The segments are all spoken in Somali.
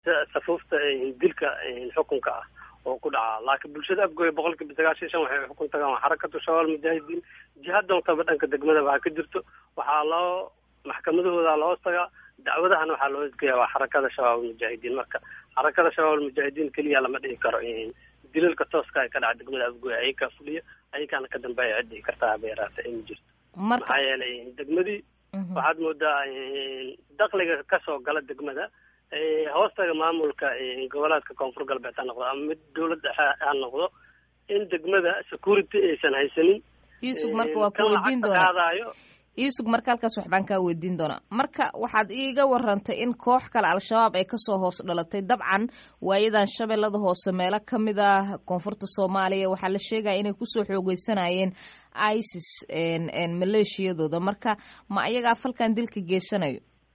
safuufta dilka xukunka ah oo ku dhaca laakiin bulshada afgooya 95% waxay xukun tagaan xarakatu shabaab mujaahidiin jihada taba dhanka degmada waxa ka jirto waxaa loo maxkamadahooda loo tagaa dacwadahana waxaa loo isgeeyaa waa xarakada shabaab mujaahidiin marka xarakada shabaab mujaahidiin kaliya lama dhihi karo dilalka tooska ay ka dhaca degmada afgooya ay ka fuliyo ayagana ka dambeeya cid dhihi kartaa beeraata ay ma jirto maxaa yeelay degmadii waxaad moodaa dakhliga kasoo gala degmada hoostaga maamulka goboleedka koonfur galbeed ha noqdo ama mid dawladda ha noqdo in degmada security aysan haysanin Yusuf marka waa ku weydiin doonaa Yusuf marka halkaas waxbaan kaa weydiin doonaa marka waxaad iiga warantay in koox kale al-shabaab ay kasoo hoos dhalatay dabcan waayadan shabeellada hoose meelo kamid ah koonfurta Soomaaliya waxaa la sheegaya inay kusoo xoogeysanayeen ISIS maleeshiyadooda marka ma ayaga falkan dilka geysanayo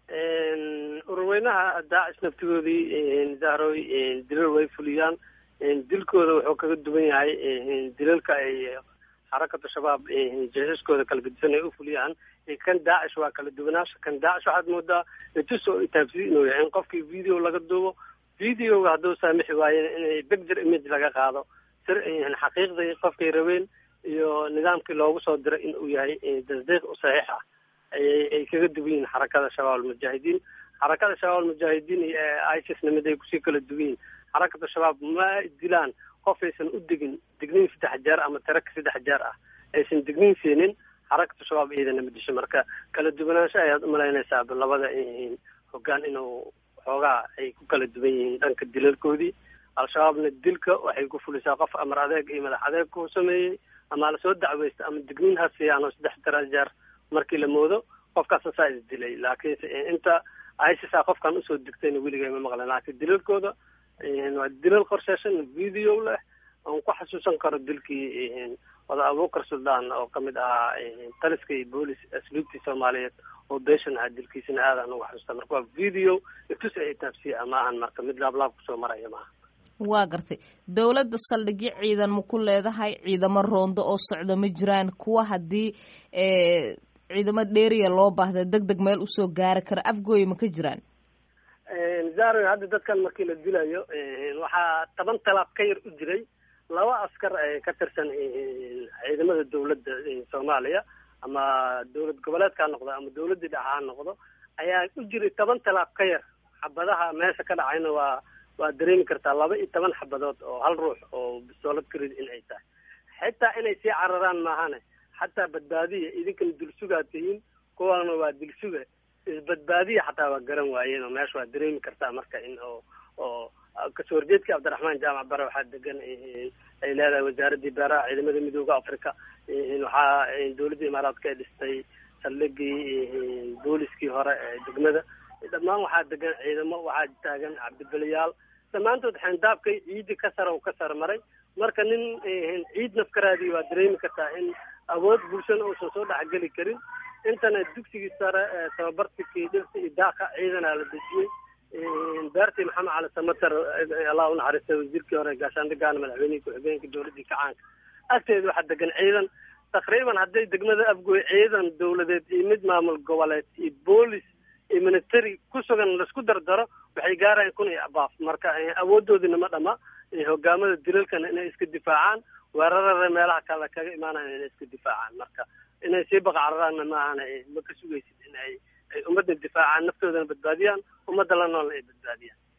ururweynaha daacish naftigoodii zahroy dilal way fuliyaan dilkooda wuxuu kaga duwan yahay dilalka ay xarakatu shabaab jeesaskooda kala gedisan ay u fuliyaan kan daacish waa kala duwanaansha kan daacish waxaad moodaa tusoo itaabsi inuu yahay in qofkii video laga duubo videoga hadduu saamixi waaye inay picture image laga qaado sir xaqiiqdii qofkay rabeen iyo nidaamkii loogu soo diray inuu yahay tasdiiq u saxiix ah ay kaga duwan yihiin xarakada shabaab mujaahidiin xarakada shabaab mujaahidiin iyo ISIS mid ay kusii kala duwan yihiin xarakada shabaab ma dilaan qof aysan u digniin 3 jeer ama tarak 3 jeer ah aysan digniin siinin xarakada shabaab iyadana ma disho marka kala duwanaansho ayaad u malaynaysaa labada hoggaan inuu xoogaa ay ku kala duwan yihiin dhanka dilalkoodii al-shabaabna dilka waxay ku fulisaa qof amar adeeg iyo madax adeeg ku sameeyey ama la soo dacweysta ama digniin ha siiyaan 3 jeer markii la moodo qofkaas saa is dilay laakiin inta ISIS qofkan usoo digtayna weligeed ma maqlan laakiin dilalkooda waa dilal qorshaysan video leh aan ku xasuusan karo dilkii wada Abuukar Suldaan oo kamid ah taliskii boolis asluubtii Soomaaliyeed oo beeshan ah dilkiisana aadan ugu xasuusta marka waa video intus ay taabsiya ama aan marka mid laab ku soo maraya ma waa gartay dawladda saldhigyo ciidan ma ku leedahay ciidamo roondo oo socdo ma jiraan kuwa haddii ciidamo dheeriya loo baahda degdeg meel usoo gaari kara afgooya ma ka jiraan zaro hadda dadkan markii la dilayo waxaa 10 talaab ka yar u jiray 2 askar ka tirsan ciidamada dawladda Soomaaliya ama dawlad goboleedka noqdo ama dawladda dhaca noqdo ayaa u jiray 10 talaab ka yar xabadaha meesha ka dhacayna waa dareemi kartaa 12 xabadood oo hal ruux oo bistoolad karid in ay tahay xitaa inay sii cararaan maahane xataa badbaadiya idinkan dulsugaatihiin kuwana waa dilsuga badbaadiya xataa waa garan waayeen oo meesha waa dareemi kartaa marka in oo kasoo horjeedka Cabdiraxmaan Jaamac Bare waxaa degan ay leedahay wasaaradii beeraha ciidamada midowga Afrika waxaa dawladda Imaaraadka ay dhistay saldhigii booliskii hore ee degmada dhammaan waxaa degan ciidamo waxaa taagan cabdibaliyaal dhammaantood xandaabkay ciidi ka sar maray marka nin ciid nafkaraadii waa dareemi kartaa in awood bulshada uusan soo dhexgeli karin intana dugsigii sare tababarkii dhirta iyo daaqa ciidana la dejiyey beertii maxamed cali samatar allah u naxariistay wasiirkii hore gaashaandhigaana madaxweynihii ku-xigeenka dawladdii kacaanka agteeda waxaa degan ciidan taqriiban hadday degmada afgooy ciidan dawladeed iyo mid maamul goboleed iyo boolis iyo military ku sugan laisku dardaro waxay gaarayaan 1,000 iyo abaaf marka awoodoodina ma dhama hogaamada dilalkana inay iska difaacaan weerarada meelaha kale kaga imaanayaan inay iska difaacaan marka inay sii baqacraraanna maahan ma ka sugaysid in ay ummadda difaacaan naftoodana badbaadiyaan ummadda la noolna ay badbaadiyaan